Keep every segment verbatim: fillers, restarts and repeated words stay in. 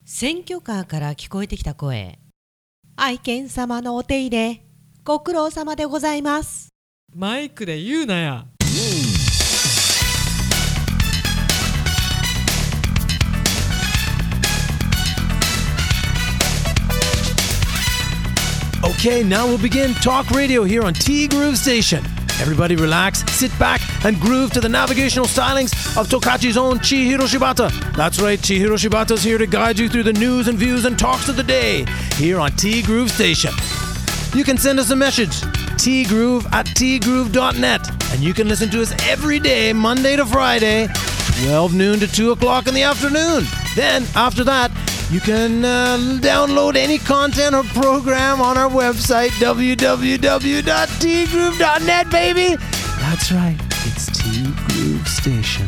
選挙カーから聞こえてきた声。愛犬様のお手入れご苦労様でございます。 マイクで言うなや。 Okay, now we'll begin Talk Radio here on T Groove Station. Everybody relax, sit back, and groove to the navigational stylings of Tokachi's own Chihiro Shibata. That's right, Chihiro Shibata's here to guide you through the news and views and talks of the day here on T Groove Station. You can send us a message, tgroove at tgroove dot net, and you can listen to us every day, Monday to Friday, twelve noon to two o'clock in the afternoon. Then, after that, you can uh, download any content or program on our website, w w w dot t groove dot net, baby. That's right, it's T Groove Station.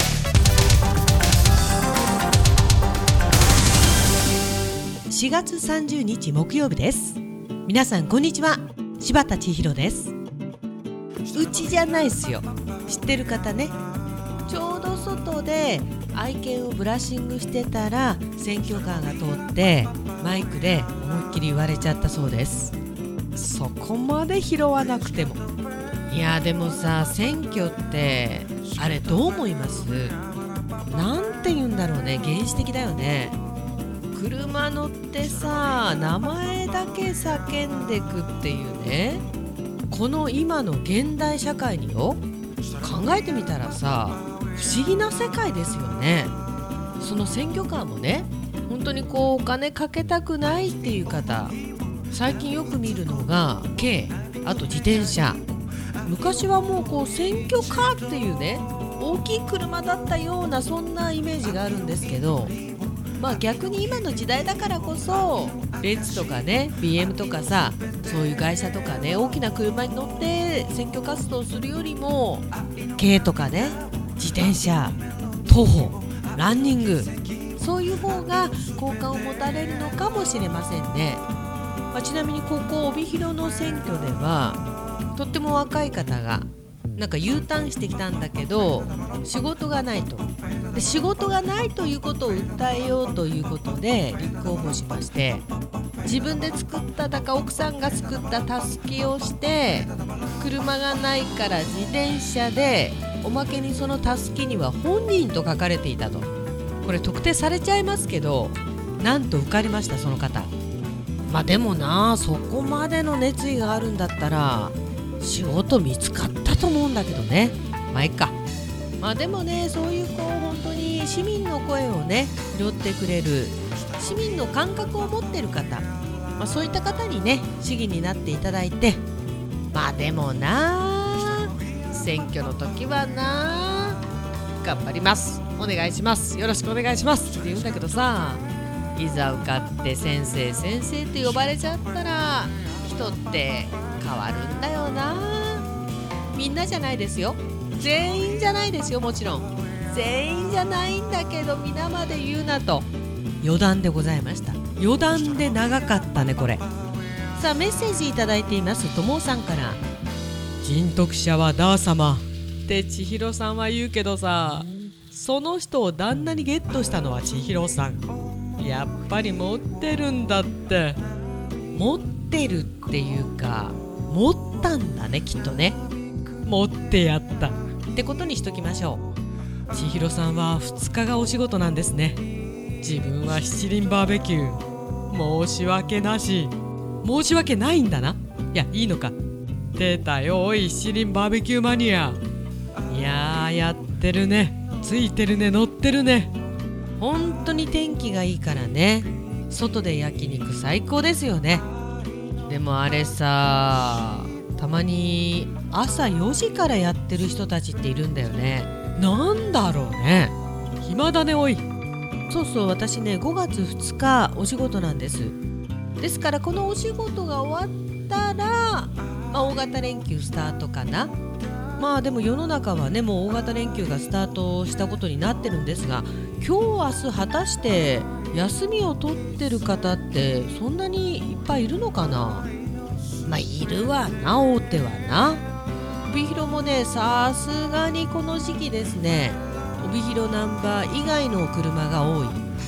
しがつさんじゅうにち木曜日です。皆さんこんにちは、柴田千尋です。うちじゃないっすよ。知ってる方ね。ちょうど外で愛犬をブラッシングしてたら選挙カーが通ってマイクで思いっきり言われちゃったそうです。そこまで拾わなくても。いやでもさ、選挙ってあれどう思います？なんて言うんだろうね、原始的だよね。車乗ってさ、名前だけ叫んでくっていうね、この今の現代社会によ、考えてみたらさ、不思議な世界ですよね。その選挙カーもね、本当にこうお金かけたくないっていう方、最近よく見るのが軽、あと自転車。昔はもうこう選挙カーっていうね、大きい車だったようなそんなイメージがあるんですけど、まあ逆に今の時代だからこそレッツとかね ビーエム とかさ、そういう会社とかね、大きな車に乗って選挙活動するよりも軽とかね、自転車、徒歩、ランニング、そういう方が好感を持たれるのかもしれませんね。まあ、ちなみにここ帯広の選挙ではとっても若い方がなんか U ターンしてきたんだけど仕事がないと。で仕事がないということを訴えようということで立候補しまして、自分で作っただか奥さんが作ったたすきをして、車がないから自転車で、おまけにそのたすきには本人と書かれていたと。これ特定されちゃいますけど、なんと受かりました、その方。まあでもな、そこまでの熱意があるんだったら仕事見つかったと思うんだけどね。まあいいか。まあでもね、そういうこう本当に市民の声をね拾ってくれる、市民の感覚を持ってる方、まあ、そういった方にね市議になっていただいて、まあでもな、選挙の時はな、頑張ります、お願いします、よろしくお願いしますって言うんだけどさ、いざ受かって先生先生って呼ばれちゃったら人って変わるんだよな。みんなじゃないですよ、全員じゃないですよ、もちろん全員じゃないんだけど皆まで言うなと。余談でございました。余談で長かったねこれ。さあメッセージいただいています。ともさんから、 人徳者はダー様って千尋さんは言うけどさ、その人を旦那にゲットしたのは千尋さん。やっぱり持ってるんだって。 持ってるっていうか持ったんだね、きっとね。 持ってやったってことにしときましょう。千尋さんはふつかがお仕事なんですね。自分は七輪バーベキュー、申し訳なし。申し訳ないんだな。いやいいのか。出たよ、おい七輪バーベキューマニア。いやーやってるね、ついてるね、乗ってるね。 本当に天気がいいからね、外で焼肉最高ですよね。でもあれさ、たまに朝よじからやってる人たちっているんだよね。 なんだろうね、暇だねおい。 そうそう、私ねごがつふつかお仕事なんです。ですからこのお仕事が終わったら、まあ、大型連休スタートかな。まあでも世の中はねもう大型連休がスタートしたことになってるんですが、今日明日果たして休みを取ってる方ってそんなにいっぱいいるのかな。まあいるわな、大手はな。帯広もねさすがにこの時期ですね、帯広ナンバー以外の車が多い。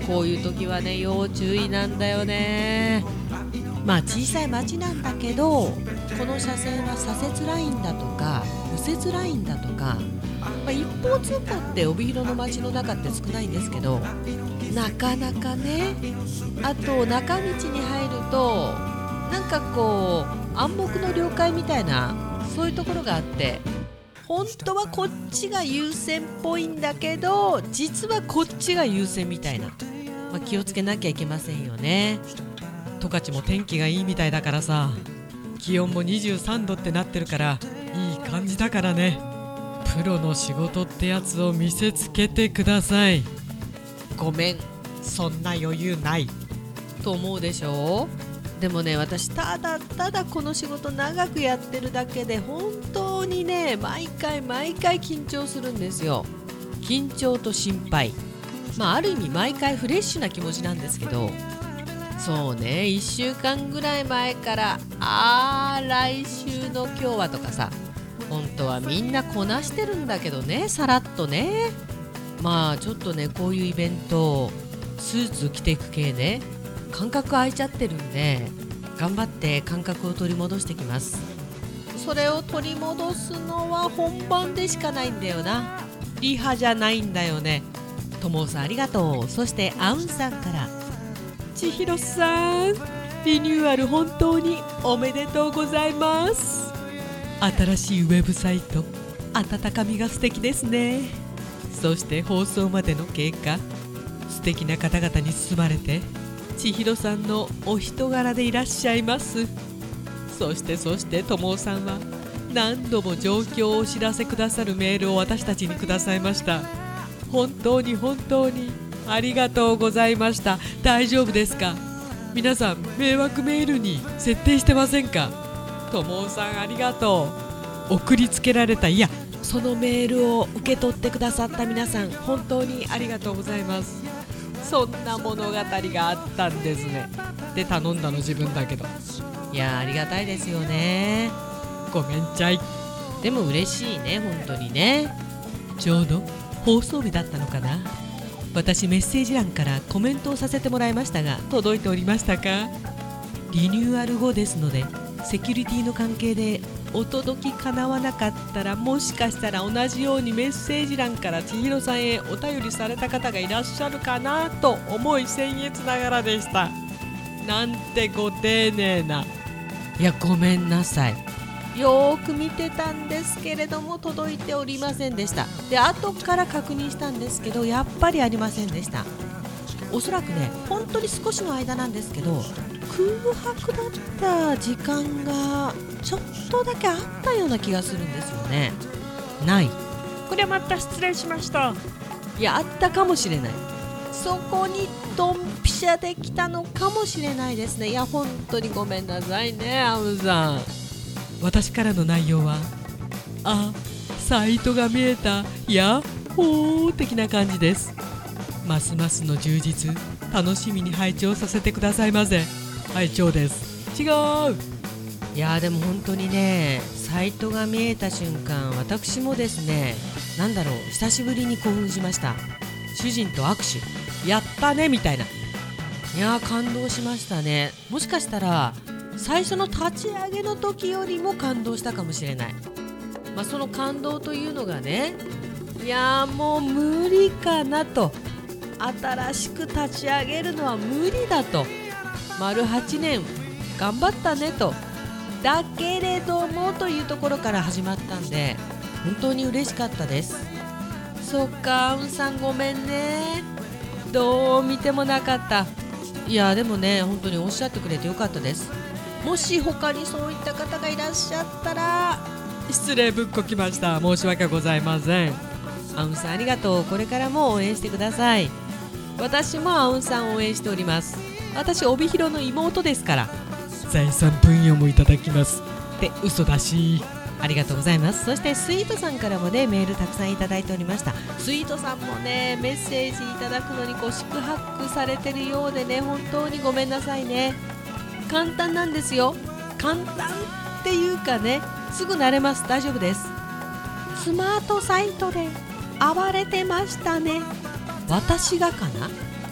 こういう時はね要注意なんだよね。まあ小さい町なんだけど、この車線は左折ラインだとか右折ラインだとか、まあ、一方通行って帯広の町の中って少ないんですけど、なかなかね。あと中道に入るとなんかこう暗黙の了解みたいな、そういうところがあって、本当はこっちが優先っぽいんだけど実はこっちが優先みたいな、まあ、気をつけなきゃいけませんよね。 十勝も天気がいいみたいだからさ、気温もにじゅうさんどってなってるからいい感じだからね。プロの仕事ってやつを見せつけてください。 ごめん、そんな余裕ないと思うでしょ。でもね、私ただただこの仕事長くやってるだけで本当にね毎回毎回緊張するんですよ。緊張と心配、まあある意味毎回フレッシュな気持ちなんですけど、そうね、いっしゅうかんぐらい前からあー来週の今日はとかさ、本当はみんなこなしてるんだけどね、さらっとね。まあちょっとねこういうイベントスーツ着ていく系ね、感覚空いちゃってるんで頑張って感覚を取り戻してきます。それを取り戻すのは本番でしかないんだよな。リハじゃないんだよね。ともさんありがとう。そしてアウンさんから、 千尋さんリニューアル本当におめでとうございます。新しいウェブサイト、温かみが素敵ですね。そして放送までの経過、素敵な方々に包まれて千尋さんのお人柄でいらっしゃいます。そしてそしてともさんは何度も状況をお知らせくださるメールを私たちにくださいました。本当に本当にありがとうございました。大丈夫ですか？皆さん迷惑メールに設定してませんか？ともさんありがとう。送りつけられた、いやそのメールを受け取ってくださった皆さん本当にありがとうございます。そんな物語があったんですね。で頼んだの自分だけど、 いやありがたいですよね。 ごめんちゃい。 でも嬉しいね、本当にね。 ちょうど放送日だったのかな。私メッセージ欄からコメントをさせてもらいましたが、届いておりましたか？リニューアル後ですのでセキュリティの関係でお届きかなわなかったら、もしかしたら同じようにメッセージ欄から千尋さんへお便りされた方がいらっしゃるかなと思い僭越ながらでした。なんてご丁寧な。 いやごめんなさい、よーく見てたんですけれども届いておりませんでした。で後から確認したんですけどやっぱりありませんでした。おそらくね本当に少しの間なんですけど空白だった時間がちょっとだけあったような気がするんですよね。ない。 これまた失礼しました。 いやあったかもしれない。そこにドンピシャできたのかもしれないですね。いや本当にごめんなさいねアウさん。 私からの内容は、あ、サイトが見えた、ヤッホー的な感じです。ますますの充実、楽しみに拝聴させてくださいませ。拝聴です。違う。 いやでも本当にね、サイトが見えた瞬間、私もですね、なんだろう、久しぶりに興奮しました。主人と握手、やったねみたいな。いや感動しましたね。もしかしたら最初の立ち上げの時よりも感動したかもしれない。まあ、その感動というのがね、いやもう無理かなと、新しく立ち上げるのは無理だと、丸はちねん頑張ったねと、だけれどもというところから始まったんで本当に嬉しかったです。そっか、うんさんごめんね、どう見てもなかった。いやでもね本当におっしゃってくれてよかったです。もし他にそういった方がいらっしゃったら、 失礼ぶっこきました。申し訳ございません。 アウンさんありがとう。これからも応援してください。私もアウンさんを応援しております。私帯広の妹ですから。 財産分与もいただきますって嘘だし。 ありがとうございます。そしてスイートさんからもねメールたくさんいただいておりました。スイートさんもねメッセージいただくのにこう四苦八苦されてるようでね、本当にごめんなさいね。簡単なんですよ。簡単っていうかね、すぐ慣れます。大丈夫です。スマートサイトで暴れてましたね。私がかな。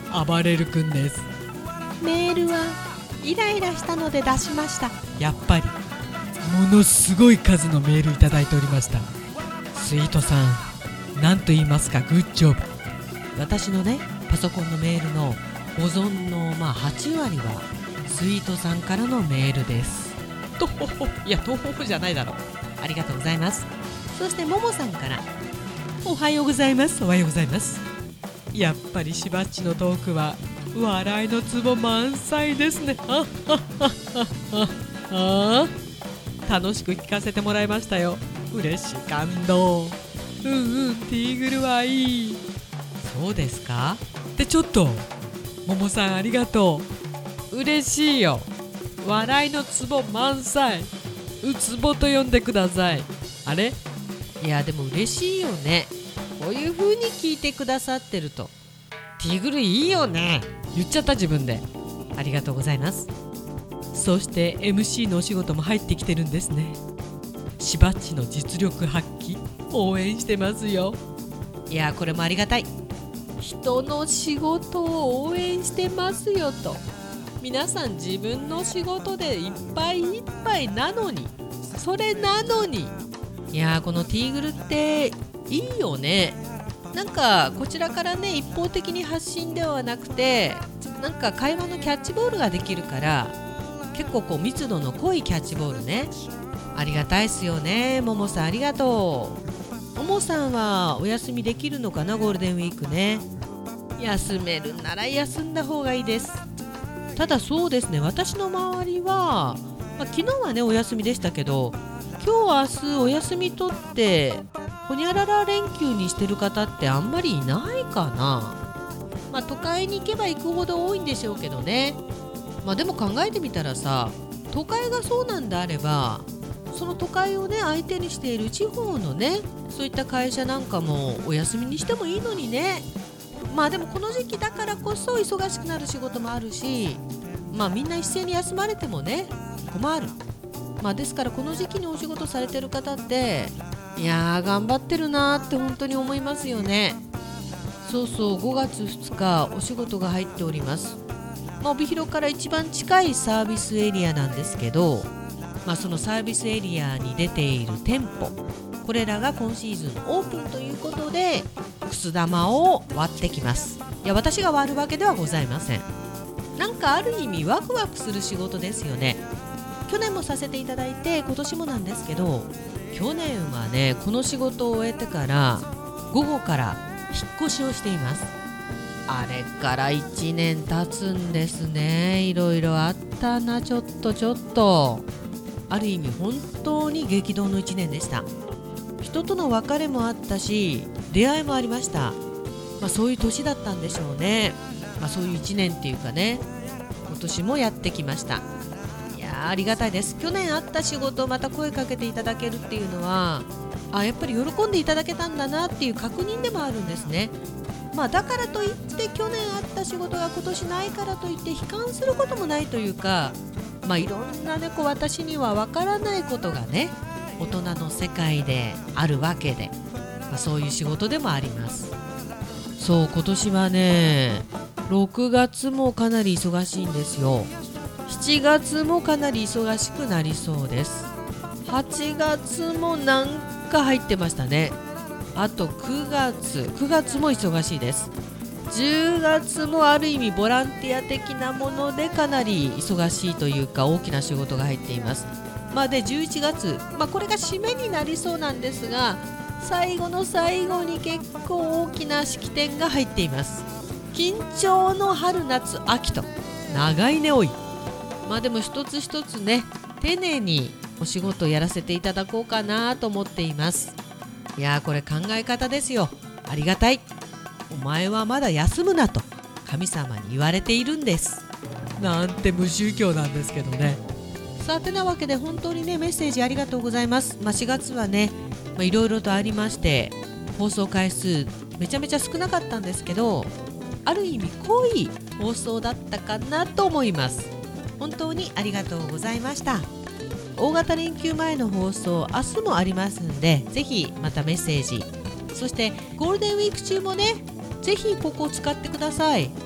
暴れる君です。 メールはイライラしたので出しました。 やっぱりものすごい数のメールいただいておりました。スイートさん、何と言いますか、グッジョブ。 私のねパソコンのメールの保存のまあはちわりはスイートさんからのメールです。 とほほ、いやとほほじゃないだろう。 ありがとうございます。そしてももさんから、 おはようございます。おはようございます。やっぱりしばっちのトークは笑いのツボ満載ですね。あはははは。楽しく聞かせてもらいましたよ。嬉しい、感動。うんうん、ティーグルはいい。そうですか。でちょっとももさんありがとう。嬉しいよ。笑いのツボ満載。うつぼと呼んでください。あれ、 いやでも嬉しいよね。こういう風に聞いてくださってると。 ティーグルいいよね。言っちゃった自分で。 ありがとうございます。 そして エムシー のお仕事も入ってきてるんですね。しばっちの実力発揮応援してますよ。 いやこれもありがたい。人の仕事を応援してますよと。皆さん自分の仕事でいっぱいいっぱいなのに、それなのに、いやこのティーグルっていいよね。なんかこちらからね一方的に発信ではなくて、なんか会話のキャッチボールができるから、結構こう密度の濃いキャッチボールね。ありがたいっすよね。ももさんありがとう。ももさんはお休みできるのかな、ゴールデンウィークね。休めるなら休んだ方がいいです。ただそうですね、私の周りは、まあ、昨日はねお休みでしたけど、今日明日お休み取ってほにゃらら連休にしてる方ってあんまりいないかな。まあ都会に行けば行くほど多いんでしょうけどね。まあでも考えてみたらさ、都会がそうなんであれば、その都会をね相手にしている地方のねそういった会社なんかもお休みにしてもいいのにね。まあでもこの時期だからこそ忙しくなる仕事もあるし、まあみんな一斉に休まれてもね困る。まあですからこの時期にお仕事されてる方って、いやー頑張ってるなーって本当に思いますよね。そうそう、ごがつふつかお仕事が入っております。まあ、帯広から一番近いサービスエリアなんですけど、まあ、そのサービスエリアに出ている店舗、これらが今シーズンオープンということでくす玉を割ってきます。いや私が割るわけではございません。なんかある意味ワクワクする仕事ですよね。去年もさせていただいて今年もなんですけど、去年はねこの仕事を終えてから午後から引っ越しをしています。あれからいちねん経つんですね。いろいろあったな。ちょっとちょっとある意味本当に激動のいちねんでした。人との別れもあったし出会いもありました。まあ、そういう年だったんでしょうね。まあ、そういういちねんっていうかね、今年もやってきました。いやありがたいです。去年あった仕事をまた声かけていただけるっていうのは、あやっぱり喜んでいただけたんだなっていう確認でもあるんですね。まあ、だからといって去年あった仕事が今年ないからといって悲観することもないというか、まあ、いろんなねこう私には分からないことがね大人の世界であるわけで、まあ、そういう仕事でもあります。そう今年はねろくがつもかなり忙しいんですよ。しちがつもかなり忙しくなりそうです。はちがつもなんか入ってましたね。あとくがつくがつも忙しいです。じゅうがつもある意味ボランティア的なものでかなり忙しいというか大きな仕事が入っています。まあ、でじゅういちがつ、まあ、これが締めになりそうなんですが、最後の最後に結構大きな式典が入っています。緊張の春夏秋と長いねおい。まあでも一つ一つね丁寧にお仕事をやらせていただこうかなと思っています。いやーこれ考え方ですよ。ありがたい。お前はまだ休むなと神様に言われているんです。 なんて無宗教なんですけどね。 さあてなわけで本当にねメッセージありがとうございます。まあ、しがつはねいろいろとありまして放送回数めちゃめちゃ少なかったんですけど、ある意味濃い放送だったかなと思います。本当にありがとうございました。大型連休前の放送明日もありますんで、ぜひまたメッセージ、そしてゴールデンウィーク中もねぜひここを使ってください。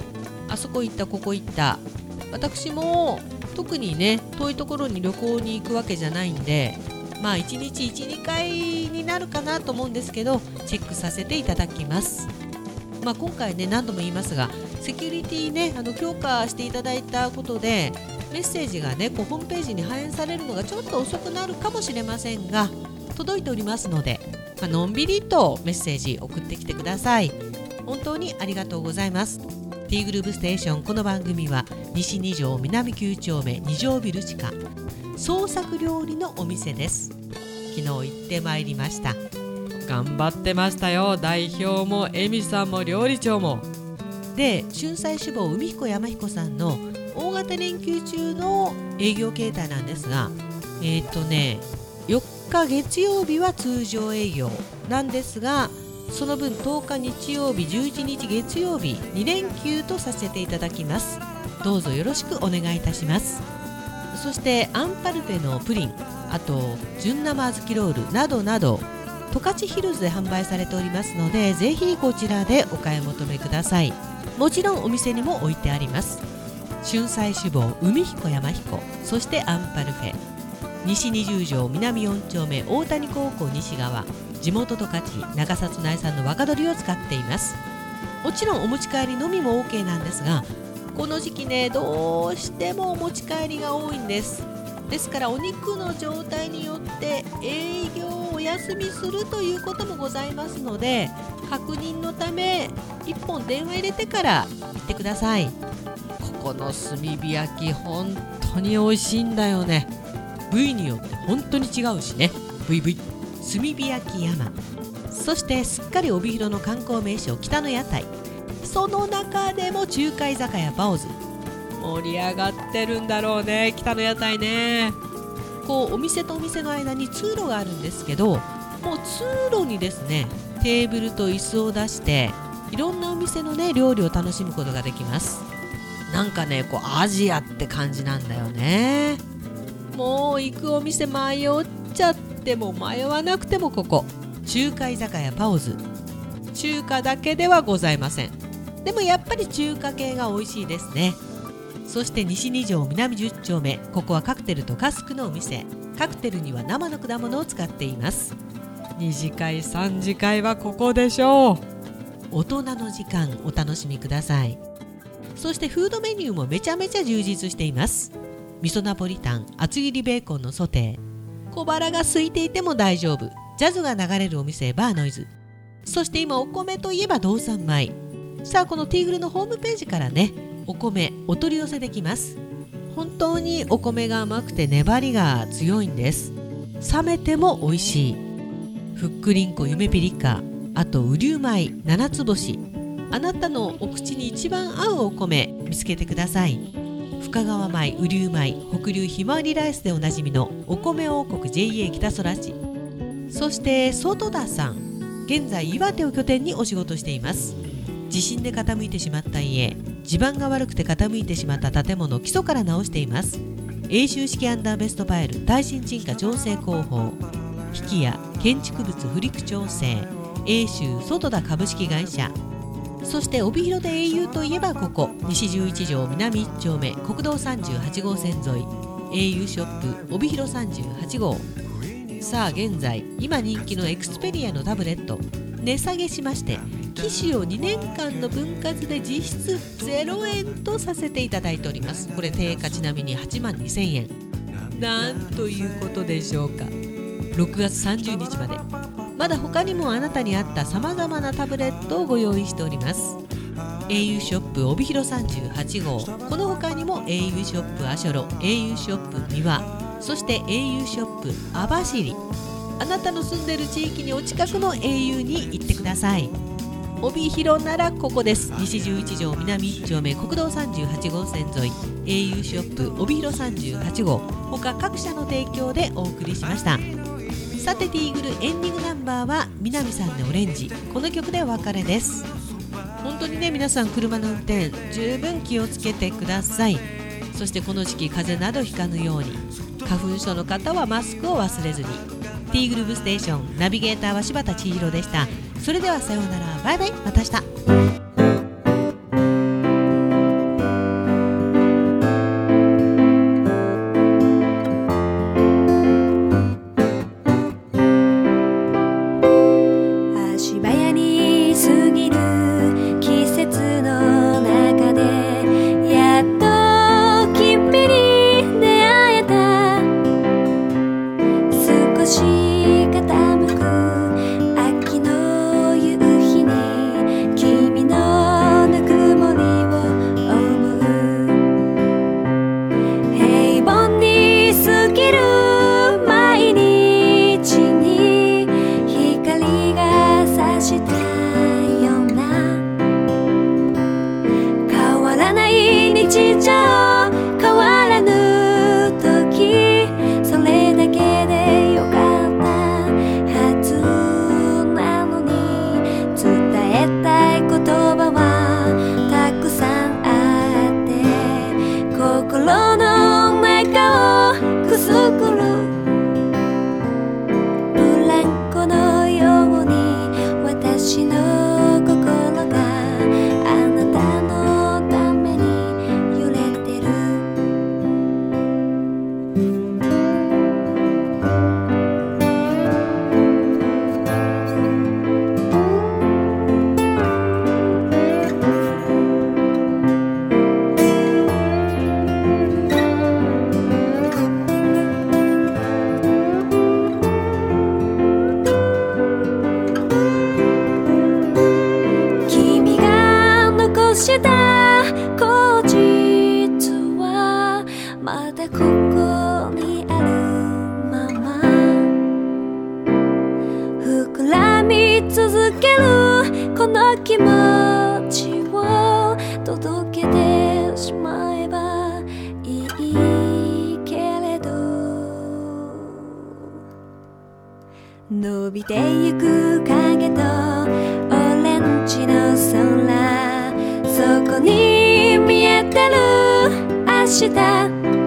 あそこ行ったここ行った。私も特にね遠いところに旅行に行くわけじゃないんで、まあいちにちいち、にかいになるかなと思うんですけど、チェックさせていただきます。まあ、今回ね何度も言いますが、セキュリティねあの強化していただいたことでメッセージがねこうホームページに反映されるのがちょっと遅くなるかもしれませんが、届いておりますので、まあのんびりとメッセージ送ってきてください。本当にありがとうございます。 T グループステーション、この番組は西に条南きゅう丁目に条ビル地下創作料理のお店です。昨日行ってまいりました。 頑張ってましたよ。代表もエミさんも料理長も。 で、春菜志望海彦山彦さんの大型連休中の営業形態なんですが、えっとねよっか月曜日は通常営業なんですが、その分とおか日曜日、じゅういちにち月曜日に連休とさせていただきます。どうぞよろしくお願いいたします。そしてアンパルフェのプリン、あと純生小豆ロールなどなど十勝ヒルズで販売されておりますので、ぜひこちらでお買い求めください。もちろんお店にも置いてあります。春菜志望海彦山彦、そしてアンパルフェ、西にじゅう条南よん丁目大谷高校西側、地元十勝長札内産の若鶏を使っています。もちろんお持ち帰りのみも OK なんですが、この時期ねどうしてもお持ち帰りが多いんです。ですからお肉の状態によって営業をお休みするということもございますので、確認のためいっぽん電話入れてから行ってください。ここの炭火焼き本当に美味しいんだよね。部位によって本当に違うしね。ブイブイ炭火焼き山、そしてすっかり帯広の観光名所北の屋台、その中でも中華居酒屋バオズ、盛り上がってるんだろうね北の屋台ね。こうお店とお店の間に通路があるんですけど、もう通路にですねテーブルと椅子を出していろんなお店のね料理を楽しむことができます。なんかねこうアジアって感じなんだよね。もう行くお店迷っちゃっても迷わなくてもここ中華居酒屋パオズ、中華だけではございません。でもやっぱり中華系が美味しいですね。そして西に条南じゅう丁目、ここはカクテルとカスクのお店。カクテルには生の果物を使っています。 二次会三次会はここでしょう。 大人の時間お楽しみください。そしてフードメニューもめちゃめちゃ充実しています。味噌ナポリタン、厚切りベーコンのソテー、小腹が空いていても大丈夫、ジャズが流れるお店バーノイズ、そして今お米といえば道産米。さあこのティーグルのホームページからねお米お取り寄せできます。本当にお米が甘くて粘りが強いんです。冷めても美味しい。ふっくりんこ夢ピリカ、あと雨竜米七つ星、あなたのお口に一番合うお米見つけてください。深川米、雨竜米、北流ひまわりライスでおなじみのお米王国 ジェイエー 北空市、そして外田さん、現在岩手を拠点にお仕事しています。地震で傾いてしまった家、地盤が悪くて傾いてしまった建物を基礎から直しています。永修式アンダーベストファイル耐震沈下調整工法、引きや建築物不陸調整、永修外田株式会社、そして帯広で英雄といえばここ西じゅういち条南いち丁目国道さんじゅうはち号線沿い、英雄ショップ帯広さんじゅうはち号。さあ現在今人気のエクスペリアのタブレット値下げしまして、機種をにねんかんの分割で実質ゼロえんとさせていただいております。これ定価ちなみにはちまんにせんえん。なんということでしょうか。ろくがつさんじゅうにちまでまだ他にもあなたに合ったさまざまなタブレットをご用意しております。 エーユー ショップ帯広さんじゅうはち号、この他にも エーユー ショップアショロ、 エーユー ショップ三輪、そして エーユー ショップ網走、あなたの住んでいる地域にお近くの エーユー に行ってください。帯広ならここです。西じゅういち条南いち丁目国道さんじゅうはち号線沿い、 エーユー ショップ帯広さんじゅうはち号、他各社の提供でお送りしました。さてティーグルエンディングナンバーは南さんでオレンジ、この曲でお別れです。本当にね皆さん車の運転十分気をつけてください。そしてこの時期風邪などひかぬように、花粉症の方はマスクを忘れずに。ティーグルーブステーションナビゲーターは柴田千尋でした。それではさようなら、バイバイ、また明日。 心の中をくすぐるブランコのように私の心があなたのために揺れてる。君が残した後日はまだここにあるまま膨らみ続けるこの気持ちを届けてしまえばいいけれど、伸びてゆく影とオレンジの空、そこに見えてる明日